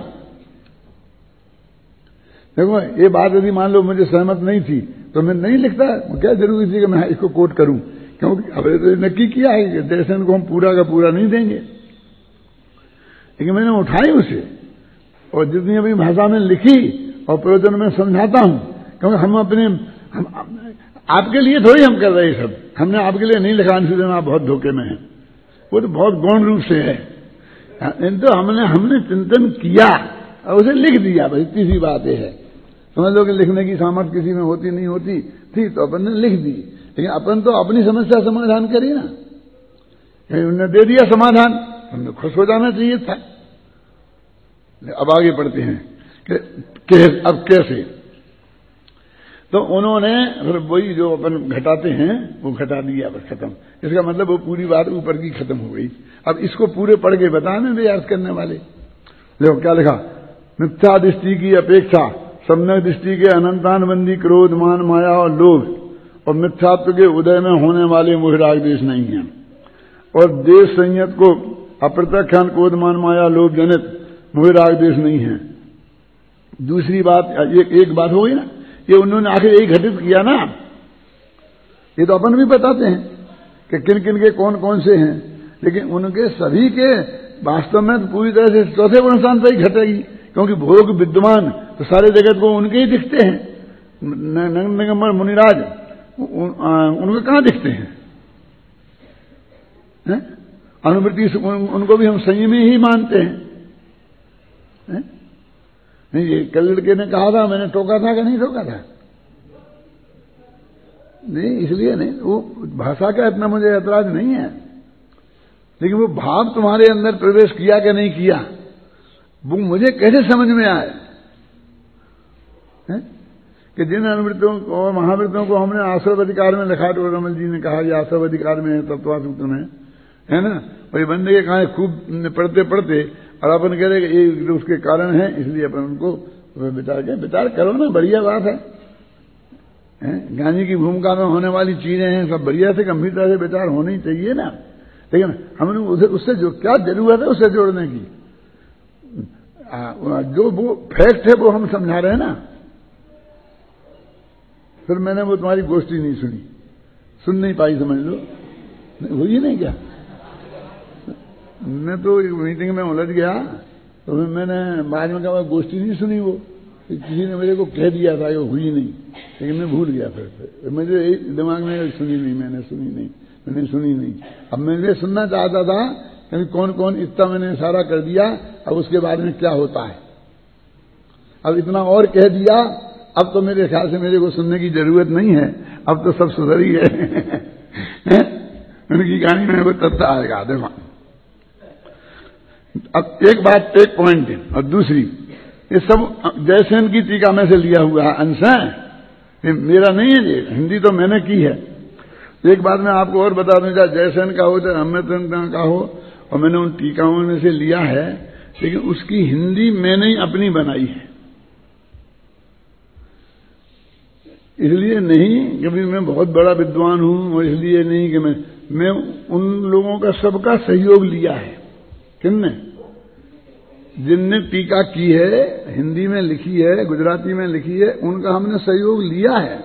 देखो ये बात यदि मान लो मुझे सहमत नहीं थी तो मैं नहीं लिखता, क्या जरूरी थी कि मैं इसको कोट करूं, क्योंकि अब तो नक्की किया है कि दर्शन को हम पूरा का पूरा नहीं देंगे, लेकिन मैंने उठाई उसे और जितनी अभी भाषा में लिखी और प्रयोजन में समझाता हूं, क्योंकि हम अपने हम आपके लिए थोड़ी हम कर रहे सब, हमने आपके लिए नहीं लिखा, इसलिए आप बहुत धोखे में हैं। वो तो बहुत गौण रूप से है, तो हमने हमने चिंतन किया और उसे लिख दिया, भाई इतनी सी बात है। समझ लो कि लिखने की सामर्थ्य किसी में होती नहीं होती थी तो अपन ने लिख दी, लेकिन अपन तो अपनी समस्या समाधान करी ना, उन्होंने दे दिया समाधान, हमने खुश हो जाना चाहिए था। अब आगे बढ़ते हैं कि, कि अब कैसे, तो उन्होंने फिर वही जो अपन घटाते हैं वो घटा दिया, बस खत्म। इसका मतलब वो पूरी बात ऊपर की खत्म हो गई। अब इसको पूरे पढ़ के बताने दे याद करने वाले। देखो क्या लिखा, मिथ्या दृष्टि की अपेक्षा सम्यक दृष्टि के अनंतानबंदी क्रोध मान माया और लोभ और मिथ्यात्व के उदय में होने वाले मोहराग देश नहीं है, और देश संयत को अप्रत्यक्षान क्रोध मान माया लोभ जनित मोहराग देश नहीं है। दूसरी बात, एक, एक बात हो गई ना, ये उन्होंने आखिर यही घटित किया ना, ये तो अपन भी बताते हैं कि किन किन के कौन कौन से हैं, लेकिन उनके सभी के वास्तव में तो पूरी तरह से चौथे गुणस्थान पर ही घटेगी, क्योंकि भोग विद्यमान तो सारे जगत को उनके ही दिखते हैं। नंगनगंबर मुनिराज उन, उनको कहां दिखते हैं, है? अनुवृत्ति उन, उनको भी हम संयमी ही मानते हैं, है? नहीं, ये कल लड़के ने कहा था, मैंने टोका था कि नहीं टोका था? नहीं, इसलिए नहीं, वो भाषा का इतना मुझे ऐतराज नहीं है, लेकिन वो भाव तुम्हारे अंदर प्रवेश किया कि नहीं किया, वो मुझे कैसे समझ में आए है? कि जिन अनुवृत्तियों और महावृत्तियों को हमने आश्रव अधिकार में लिखा, तो रमल जी ने कहा ये आश्रव अधिकार में है, तत्वा सूत्र में है ना, और ये बंदे के कहा खूब पढ़ते पढ़ते और अपन कह रहे कि ये उसके कारण है, इसलिए अपन उनको विचार करें। विचार करो ना, बढ़िया बात है, है? ज्ञानी की भूमिका में होने वाली चीजें हैं, सब बढ़िया से गंभीरता से विचार होने ही चाहिए ना, लेकिन हमने उसे उससे जो क्या जरूरत है उसे जोड़ने की, आ, जो वो फैक्ट है वो हम समझा रहे हैं ना। फिर मैंने वो तुम्हारी गोष्ठी नहीं सुनी, सुन नहीं पाई, समझ लो, हुई नहीं क्या? मैं तो मीटिंग में उलझ गया, तो मैंने बाद में कहा गोष्ठी नहीं सुनी, वो किसी ने मेरे को कह दिया था, वो हुई नहीं, लेकिन मैं भूल गया। फिर से मुझे दिमाग में सुनी नहीं, मैंने सुनी नहीं, मैंने सुनी नहीं। अब मैं सुनना चाहता था कि कौन कौन, इतना मैंने इशारा कर दिया, अब उसके बाद में क्या होता है। अब इतना और कह दिया, अब तो मेरे ख्याल से मेरे को सुनने की जरूरत नहीं है, अब तो सब सुधर ही है। उनकी कहानी में वो तथ्य आएगा। देखो अब एक बात, एक पॉइंट है, और दूसरी ये सब जयसेन की टीका में से लिया हुआ अंश है, ये मेरा नहीं है, ये हिंदी तो मैंने की है। एक बात मैं आपको और बता दूं, चाहे जयसेन का हो चाहे अमृतचंद्र का हो, और मैंने उन टीकाओं में से लिया है, लेकिन उसकी हिंदी मैंने ही अपनी बनाई है। इसलिए नहीं कि मैं बहुत बड़ा विद्वान हूं, और इसलिए नहीं कि मैं मैं उन लोगों का सबका सहयोग लिया है। किसने? जिनने टीका की है, हिंदी में लिखी है, गुजराती में लिखी है, उनका हमने सहयोग लिया है।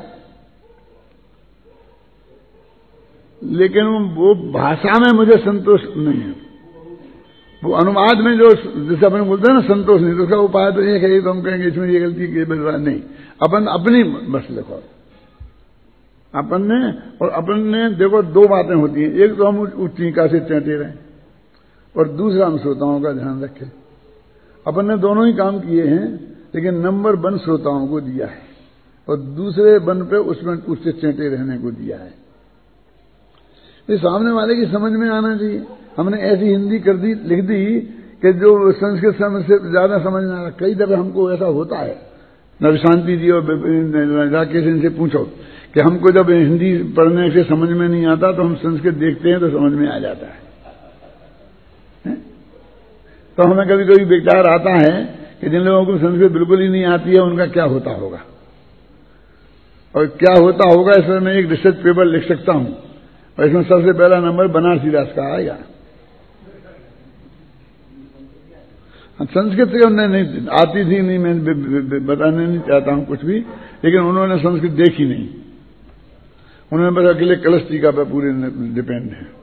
लेकिन वो भाषा में मुझे संतोष नहीं है। वो अनुवाद में जो, जैसे अपन बोलते हैं ना संतोष नहीं, तो उसका उपाय तो एक है, तो हम कहेंगे इसमें ये गलती ये बन रहा नहीं। अपन अपनी बस लिखो अपन ने, और अपन ने देखो दो बातें होती हैं, एक तो हम उस टीका से चैंटे रहें, और दूसरा हम श्रोताओं का ध्यान रखें। अपन ने दोनों ही काम किए हैं, लेकिन नंबर वन श्रोताओं को दिया है, और दूसरे वन पे उसमें उससे चैंटे रहने को दिया है। ये सामने वाले की समझ में आना चाहिए। हमने ऐसी हिंदी कर दी, लिख दी कि जो संस्कृत समझ से ज्यादा समझ में आ रहा। कई दफे हमको ऐसा होता है, नवशांति जी और राकेश इनसे पूछो कि हमको जब हिंदी पढ़ने से समझ में नहीं आता, तो हम संस्कृत देखते हैं तो समझ में आ जाता है, है? तो हमें कभी कभी विचार आता है कि जिन लोगों को संस्कृत बिल्कुल ही नहीं आती है, उनका क्या होता होगा, और क्या होता होगा इसमें मैं एक रिसर्च पेपर लिख सकता हूं, और इसमें सबसे पहला नंबर बनारसी दास का आएगा। संस्कृत से उन्हें नहीं आती थी, नहीं, मैं बताने नहीं चाहता हूं कुछ भी, लेकिन उन्होंने संस्कृत देखी नहीं, उन्होंने बस अकेले कलश टीका पर पूरे डिपेंड है।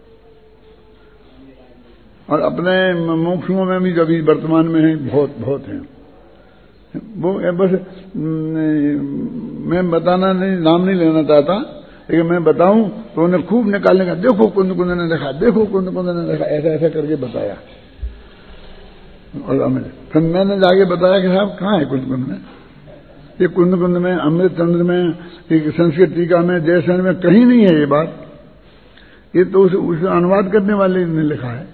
और अपने मुमुक्षुओं में भी जो अभी वर्तमान में है, बहुत बहुत है वो। बस मैं बताना नहीं, नाम नहीं लेना चाहता, लेकिन मैं बताऊं तो उन्हें खूब निकालने का, देखो कुंद कुंद ने देखा, देखो कुंद कुंद ने देखा, ऐसा ऐसा करके बताया। और फिर मैंने जाके बताया कि साहब कहाँ है कुंद कुंद में, ये कुंद कुंद में, अमृतचंद्र में, संस्कृत टीका में, जयसेन में कहीं नहीं है ये बात। ये तो उस, उस अनुवाद करने वाले ने लिखा है।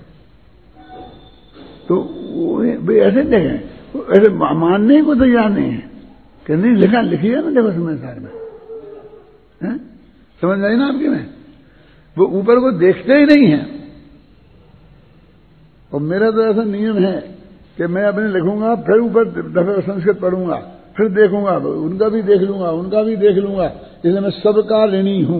तो वो ऐसे देखें, ऐसे मानने को तैयार नहीं है कि नहीं लिखा, लिखी है ना, देखो समाचार में है? समझ आई ना आपकी में? वो ऊपर को देखते ही नहीं है। और मेरा तो ऐसा नियम है कि मैं अपने लिखूंगा, फिर ऊपर दफे संस्कृत पढ़ूंगा, फिर देखूंगा, उनका भी देख लूंगा, उनका भी देख लूंगा, इसलिए मैं सबका ऋणी हूं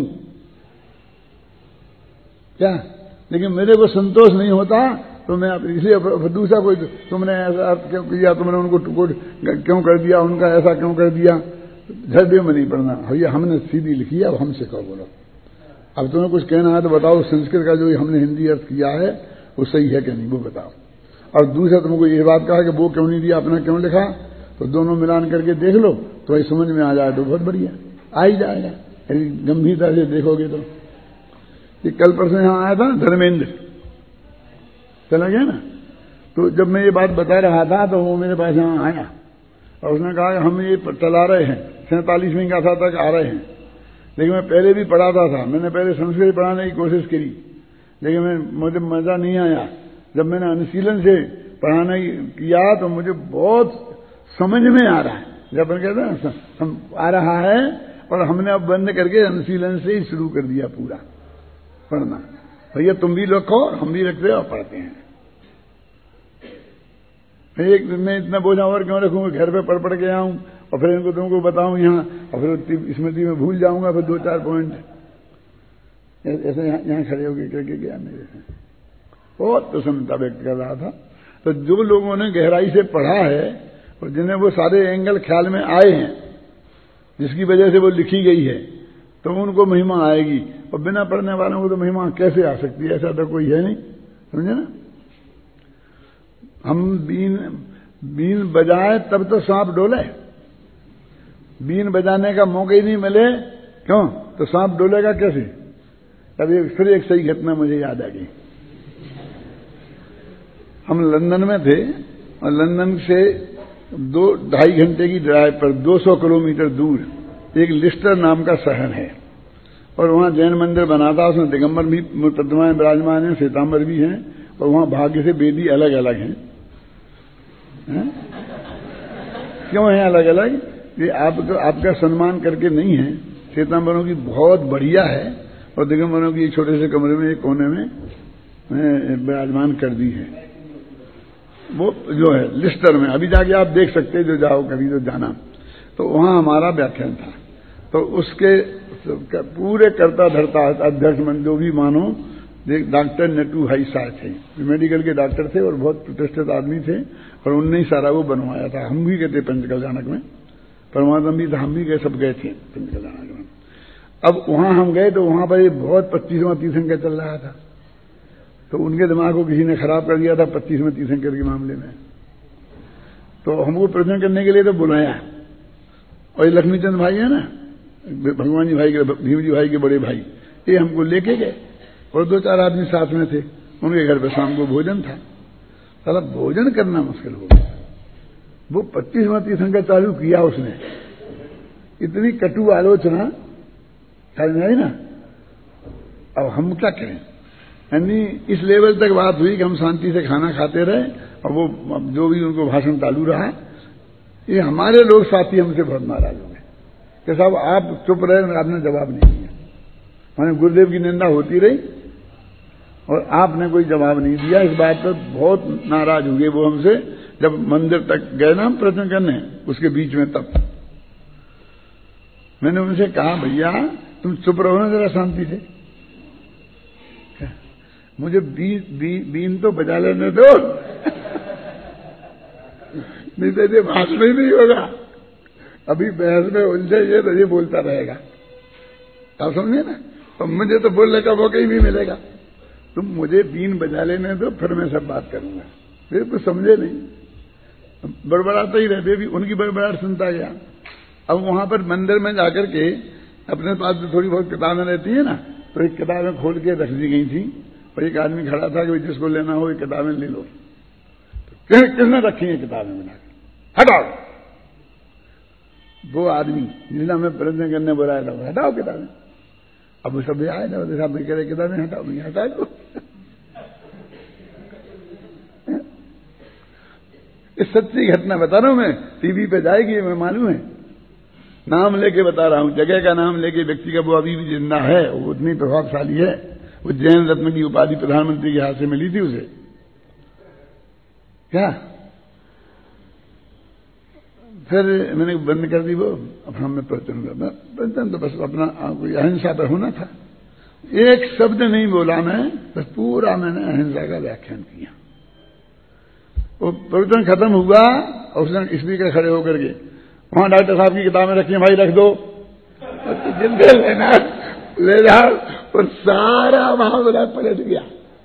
क्या। लेकिन मेरे को संतोष नहीं होता, तो मैं इसलिए दूसरा कोई, तुमने ऐसा क्यों किया, तुमने उनको क्यों कर दिया, उनका ऐसा क्यों कर दिया, हृदय में नहीं पढ़ना। भैया हमने सीधी लिखी है, अब हमसे कहो बोलो। अब तुम्हें कुछ कहना है तो बताओ, संस्कृत का जो हमने हिंदी अर्थ किया है वो सही है कि नहीं, वो बताओ। और दूसरा तुमको ये बात कहा कि वो क्यों नहीं दिया, अपना क्यों लिखा, तो दोनों मिलान करके देख लो, तो ये समझ में आ जाए तो बहुत बढ़िया, आ ही जाएगा। यदि गंभीरता से देखोगे तो। ये कल परसों यहां आया था धर्मेंद्र, चला गया ना, तो जब मैं ये बात बता रहा था तो वो मेरे पास यहां आया, और उसने कहा हम ये चला रहे हैं, सैंतालीसवीं गाथा तक आ रहे हैं, लेकिन मैं पहले भी पढ़ाता था, मैंने पहले संस्कृत पढ़ाने की कोशिश करी, लेकिन मैं मुझे मजा नहीं आया। जब मैंने अनुशीलन से पढ़ाना किया तो मुझे बहुत समझ में आ रहा है। जब अपन कहते हैं ना हम आ रहा है, और हमने अब बंद करके अनुशीलन से ही शुरू कर दिया पूरा पढ़ना। भैया तुम भी लिखो, हम भी रखते हैं और पढ़ते हैं। एक मैं इतना बोझा और क्यों रखूंगा, घर पे पढ़ पढ़ के आऊं और फिर इनको तुमको बताऊं यहाँ, और फिर स्मृति में भूल जाऊंगा, फिर दो चार पॉइंट ऐसे यहाँ खड़े होकर करके गया मेरे से। बहुत प्रसन्नता व्यक्त कर रहा था। तो जो लोगों ने गहराई से पढ़ा है और जिन्हें वो सारे एंगल ख्याल में आए हैं, जिसकी वजह से वो लिखी गई है, तो उनको महिमा आएगी। और बिना पढ़ने वालों को तो महिमा कैसे आ सकती है, ऐसा तो कोई है नहीं, समझे ना। हम बीन बीन बजाए तब तो सांप डोले, बीन बजाने का मौका ही नहीं मिले क्यों तो सांप डोलेगा कैसे। तब फिर एक सही घटना मुझे याद आ गई। हम लंदन में थे और लंदन से दो ढाई घंटे की ड्राइव पर दो सौ किलोमीटर दूर एक लिस्टर नाम का शहर है और वहां जैन मंदिर बना था। उसमें दिगंबर भी प्रतिमाएं विराजमान हैं, श्वेतांबर भी हैं और वहां भाग्य से वेदी अलग अलग हैं। है? क्यों है अलग अलग? ये आपको आपका सम्मान करके नहीं है। श्वेतांबरों की बहुत बढ़िया है और दिगंबरों की एक छोटे से कमरे में एक कोने में विराजमान कर दी है। वो जो है लिस्टर में, अभी जाके आप देख सकते जो जाओ कभी तो जाना। तो वहां हमारा व्याख्यान था। तो उसके पूरे करता धरता अध्यक्ष मन जो भी मानो डॉक्टर नटू हाई साह थे, मेडिकल के डॉक्टर थे और बहुत प्रतिष्ठित आदमी थे और उनने ही सारा वो बनवाया था। हम भी गए थे पंचकल्याणक में, परमात्मा भी था, हम भी गए, सब गए थे पंचकल्याणक में। अब वहां हम गए तो वहां पर बहुत पच्चीसवां तीर्थंकर चल रहा था। तो उनके दिमाग को किसी ने खराब कर दिया था पच्चीसवें तीर्थंकर के मामले में। तो हमको प्रश्न करने के लिए तो बुलाया और ये लक्ष्मीचंद भाई है ना, भगवान जी भाई के, भीम जी भाई के बड़े भाई, ये हमको लेके गए और दो चार आदमी साथ में थे। उनके घर पर शाम को भोजन था। साला भोजन करना मुश्किल हो गया। वो पच्चीसवां तीर्थंकर चालू किया उसने, इतनी कटु आलोचना समझ आई ना। अब हम क्या करें, यानी इस लेवल तक बात हुई कि हम शांति से खाना खाते रहे और वो जो भी उनको भाषण चालू रहा। ये हमारे लोग साथी हमसे बहुत नाराज हो गए कि साहब आप चुप रहे, आपने जवाब नहीं दिया। माने गुरुदेव की निंदा होती रही और आपने कोई जवाब नहीं दिया। इस बात पर बहुत नाराज हुए वो हमसे। जब मंदिर तक गए ना हम प्रश्न करने, उसके बीच में तब मैंने उनसे कहा भैया तुम चुप रहो ना जरा शांति से, मुझे बी, बी, बीन तो बजा लेने दो नहीं तो ये भाषण ही नहीं होगा। अभी बहस में उलझे ये तो ये बोलता रहेगा, आप समझे ना। तो मुझे तो बोलने का मौका ही नहीं मिलेगा। तुम मुझे बीन बजा लेने दो फिर मैं सब बात करूंगा। फिर कुछ समझे नहीं, बड़बड़ाते ही रहते भी। उनकी बड़बड़ाहट सुनता गया। अब वहां पर मंदिर में जाकर के अपने पास जो थोड़ी बहुत किताबें रहती है ना, तो एक किताबें खोल के रख दी गई थी और एक आदमी खड़ा था कि जिसको लेना हो ये किताबें ले लो। तो किसने रखी है किताबें बनाकर, हटाओ। वो आदमी जिसने हमें प्रश्न करने बुलाया था, हटाओ किताबें। अब वो सब आए ना, साहब कह रहे किताबें हटाओ, नहीं हटा दो। इस सच्ची घटना बता रहा हूं मैं, टीवी पे जाएगी मैं मालूम है, नाम लेके बता रहा हूं, जगह का नाम लेके। व्यक्ति का वो अभी भी जिंदा है, वो उतनी प्रभावशाली है। वो जैन रत्न की उपाधि प्रधानमंत्री के हाथ से मिली थी उसे। क्या फिर मैंने बंद कर दी वो। अब हमने प्रवचन प्रवचन तो बस अपना अहिंसा पर होना था। एक शब्द नहीं बोला मैं, बस पूरा मैंने अहिंसा का व्याख्यान किया। वो प्रवचन खत्म हुआ और उसने स्पीकर खड़े होकर के, वहां डॉक्टर साहब की किताबें रखी हैं, भाई रख दो, जिंदे लेना ले जाओ। और सारा मामला पलट गया।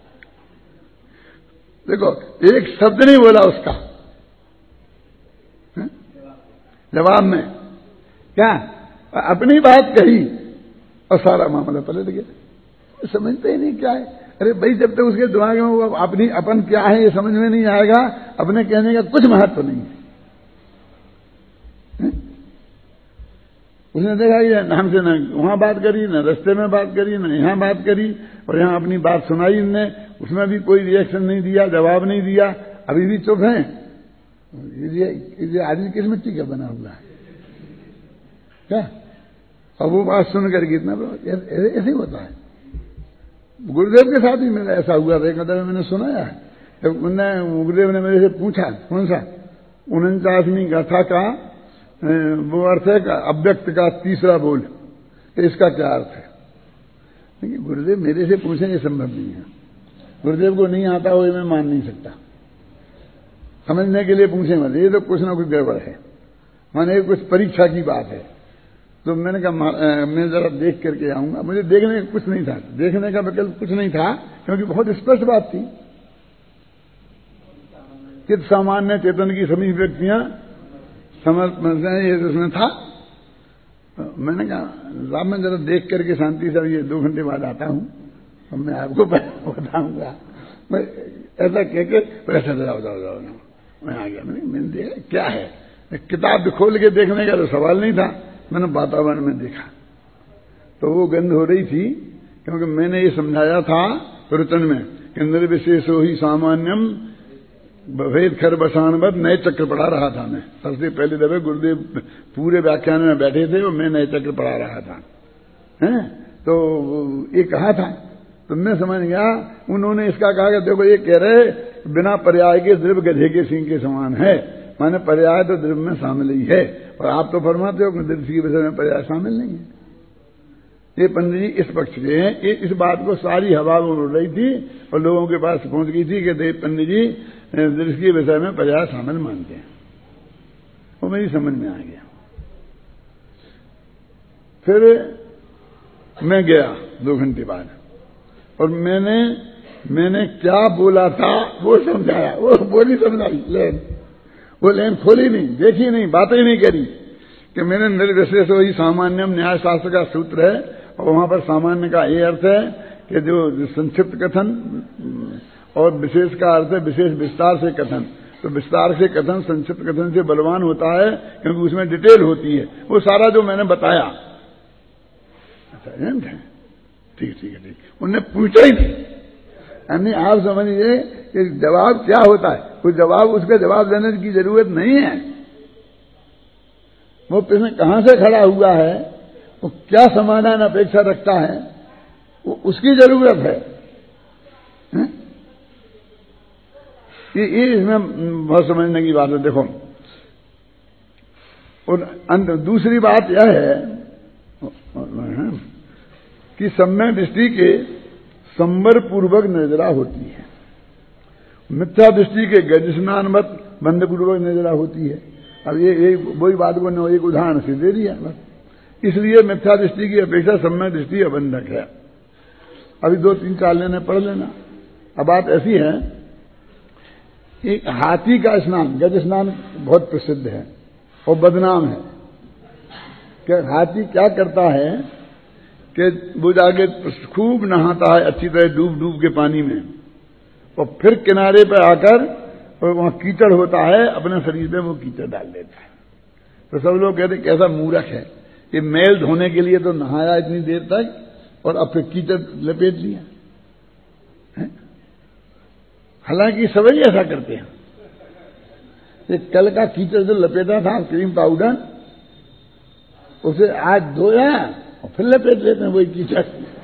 देखो एक शब्द नहीं बोला उसका है? जवाब में क्या अपनी बात कही और सारा मामला पलट गया। समझते ही नहीं क्या है। अरे भाई जब तक उसके दिमाग में वो अपनी अपन क्या है ये समझ में नहीं आएगा, अपने कहने का कुछ महत्व नहीं है। उसने देखा कि हमसे न वहां बात करी, न रास्ते में बात करी, न यहां बात करी, और यहां अपनी बात सुनाई इनने, उसमें भी कोई रिएक्शन नहीं दिया, जवाब नहीं दिया, अभी भी चुप हैं। ये, ये आदमी किस मिट्टी का बना हुआ है क्या? और वो बात सुन करके इतना ऐसे ही होता है। गुरुदेव के साथ भी मेरा ऐसा हुआ था। एक मतलब मैंने सुनाया है, जब उनने गुरुदेव ने मेरे से पूछा कौन सा उनचासवीं गाथा का वो अर्थ है का अव्यक्त का तीसरा बोल, तो इसका क्या अर्थ है? लेकिन गुरुदेव मेरे से पूछे ये संभव नहीं है। गुरुदेव को नहीं आता हो ये मैं मान नहीं सकता। समझने के लिए पूछे मत, ये तो कुछ ना कुछ गड़बड़ है, माने कुछ परीक्षा की बात है। तो मैंने कहा मैं जरा देख करके आऊंगा। मुझे देखने का कुछ नहीं था, देखने का विकल्प कुछ नहीं था, क्योंकि बहुत स्पष्ट बात थी। चित्त सामान्य चेतन की सभी व्यक्तियां समझ ये उसमें था। तो मैंने कहा साहब मैं जरा देख करके शांति से ये दो घंटे बाद आता हूं और मैं आपको बताऊंगा। मैं ऐसा कह के ऐसा जाओ जाओ जाओ मैं आ गया। मैंने मैंने देखा क्या है, किताब खोल के देखने का तो सवाल नहीं था, मैंने वातावरण में देखा तो वो गंध हो रही थी, क्योंकि मैंने ये समझाया था प्रवचन में कि निर्विशेषो ही सामान्यम भेद खर बसानवत नए चक्र पढ़ा रहा था। मैं सबसे पहले दफे गुरुदेव पूरे व्याख्यान में बैठे थे और मैं नए चक्र पढ़ा रहा था, हैं? तो ये कहा था तो मैं समझ गया। उन्होंने इसका कहा कि देखो ये कह रहे बिना पर्याय के द्रव्य गधे के सींग के समान है, माने पर्याय तो द्रव्य में शामिल ही है, और आप तो फरमाते हो कि द्रव्य के विषय में पर्याय शामिल नहीं है। ये पंडित जी इस पक्ष के हैं। इस बात को सारी हवा में उड़ रही थी और लोगों के पास पहुंच गई थी कि देव पंडित जी दृश्य के विषय में पर्याय शामिल मानते हैं। वो मेरी समझ में आ गया। फिर मैं गया दो घंटे बाद और मैंने मैंने क्या बोला था वो समझाया, वो बोली समझाई लेन, वो लेन खोली नहीं, देखी नहीं, बातें नहीं करी कि मैंने निर्विशेष ही सामान्यम न्याय शास्त्र का सूत्र है और वहां पर सामान्य का ये अर्थ है कि जो संक्षिप्त कथन और विशेष का अर्थ है विशेष विस्तार से कथन। तो विस्तार से कथन संक्षिप्त कथन से बलवान होता है क्योंकि उसमें डिटेल होती है। वो सारा जो मैंने बताया ठीक ठीक है ठीक, उन्हें पूछा ही नहीं। यानी आप समझिए कि जवाब क्या होता है, कोई जवाब उसका जवाब देने की जरूरत नहीं है। वो प्रश्न कहां से खड़ा हुआ है, वो क्या समाधान अपेक्षा रखता है, वो उसकी जरूरत है, है? ये, ये इसमें बहुत समझने की बात है। देखो और अंत दूसरी बात यह है कि सम्यक दृष्टि के संवर पूर्वक निर्जरा होती है, मिथ्या दृष्टि के गज स्नानवत बंध पूर्वक निर्जरा होती है। अब ये एक वही बात को एक उदाहरण से दे दिया बस। इसलिए मिथ्या दृष्टि की अपेक्षा सम्यक दृष्टि अबंधक है। अभी दो तीन चार लेने पढ़ लेना। अब बात ऐसी है, एक हाथी का स्नान, गज स्नान बहुत प्रसिद्ध है और बदनाम है। कि हाथी क्या करता है कि वो जाके खूब नहाता है अच्छी तरह डूब डूब के पानी में, और फिर किनारे पर आकर और वहां कीचड़ होता है अपने शरीर में वो कीचड़ डाल देता है। तो सब लोग कहते कैसा मूर्ख है, ये मैल धोने के लिए तो नहाया इतनी देर तक और अब फिर कीचड़ लपेट लिया। हालांकि सभी ऐसा करते हैं। ये कल का कीचड़ जो लपेटा था क्रीम पाउडर, उसे आज धोया और फिर लपेट लेते हैं वही कीचड़।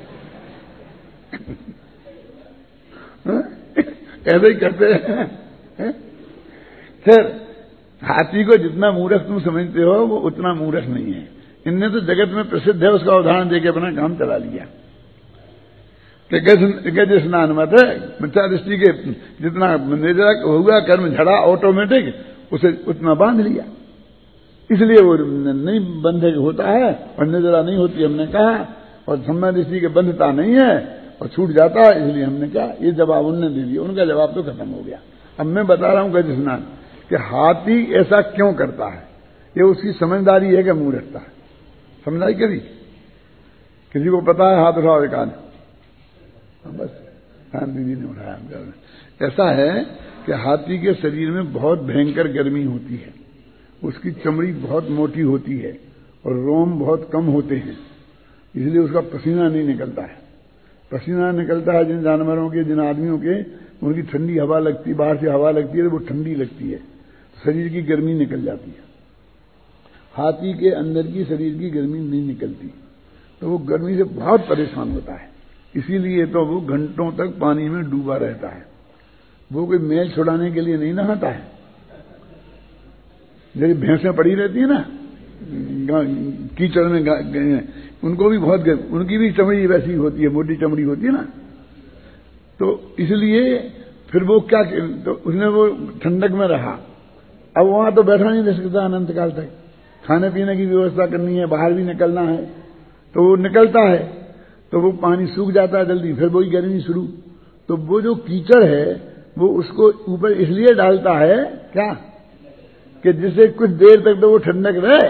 ऐसे ही करते हैं। फिर हाथी को जितना मूर्ख तुम समझते हो वो उतना मूर्ख नहीं है। इनने तो जगत में प्रसिद्ध है, उसका उदाहरण देके अपना काम चला लिया कि गज गज स्नान मत है, मिथ्या दृष्टि के जितना निर्जरा हुआ कर्म झड़ा ऑटोमेटिक उसे उतना बांध लिया, इसलिए वो नहीं बंधे होता है और निर्जरा नहीं होती हमने कहा, और सम्यक दृष्टि के बंधता नहीं है और छूट जाता है, इसलिए हमने कहा। ये जवाब उनने दे दिया, उनका जवाब तो खत्म हो गया। अब मैं बता रहा हूं गज स्नान कि हाथी ऐसा क्यों करता है, ये उसकी समझदारी है कि मूर्खता है। समझाई कभी किसी को पता है? हाथ उठाओ एक आध। बस शांति जी ने उठाया। ऐसा है कि हाथी के शरीर में बहुत भयंकर गर्मी होती है, उसकी चमड़ी बहुत मोटी होती है और रोम बहुत कम होते हैं, इसलिए उसका पसीना नहीं निकलता है। पसीना निकलता है जिन जानवरों के, जिन आदमियों के, उनकी ठंडी हवा लगती, बाहर से हवा लगती है तो वो ठंडी लगती है, शरीर की गर्मी निकल जाती है। हाथी के अंदर की शरीर की गर्मी नहीं निकलती, तो वो गर्मी से बहुत परेशान होता है। इसीलिए तो वो घंटों तक पानी में डूबा रहता है। वो कोई मैल छुड़ाने के लिए नहीं नहाता है। जैसे भैंसें पड़ी रहती है ना कीचड़ में, उनको भी बहुत गर्म, उनकी भी चमड़ी वैसी होती है, मोटी चमड़ी होती है ना, तो इसलिए फिर वो क्या, तो उसने वो ठंडक में रहा। अब वहां तो बैठा नहीं रह सकता अनंत काल तक, खाने पीने की व्यवस्था करनी है, बाहर भी निकलना है, तो वो निकलता है तो वो पानी सूख जाता है जल्दी, फिर वही गर्मी शुरू। तो वो जो कीचड़ है वो उसको ऊपर इसलिए डालता है क्या कि जिससे कुछ देर तक तो वो ठंडक रहे।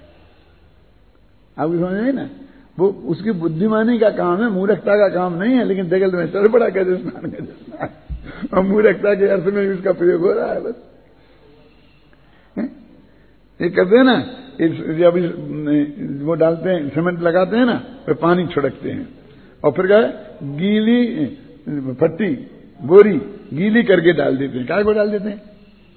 आपको समझ नहीं ना, वो उसकी बुद्धिमानी का काम है, मूर्खता का काम नहीं है। लेकिन देखल में चल पड़ा कैसे स्नान कैसे स्नान, और मूर्खता के अर्थ में उसका प्रयोग हो रहा है बस। ये करते हैं ना, जब वो डालते हैं सीमेंट लगाते हैं ना, फिर पानी छिड़कते हैं और फिर क्या गीली पट्टी बोरी गीली करके डाल देते हैं। क्या को डाल देते हैं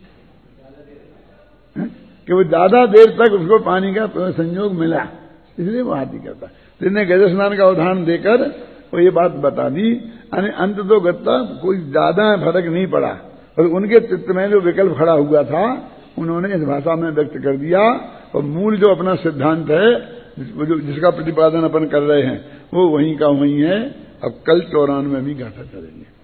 कि वो ज्यादा देर तक उसको पानी का संयोग मिला, इसलिए वो हाथी करता। तो इसने गज स्नान का उदाहरण देकर वो ये बात बता दी। यानी अंत तो गत्ता कोई ज्यादा फर्क नहीं पड़ा, और उनके चित्त में जो विकल्प खड़ा हुआ था उन्होंने इस भाषा में व्यक्त कर दिया। और मूल जो अपना सिद्धांत है, जो जिसका प्रतिपादन अपन कर रहे हैं, वो वहीं का वहीं है। अब कल चौरानवे में गाथा करेंगे।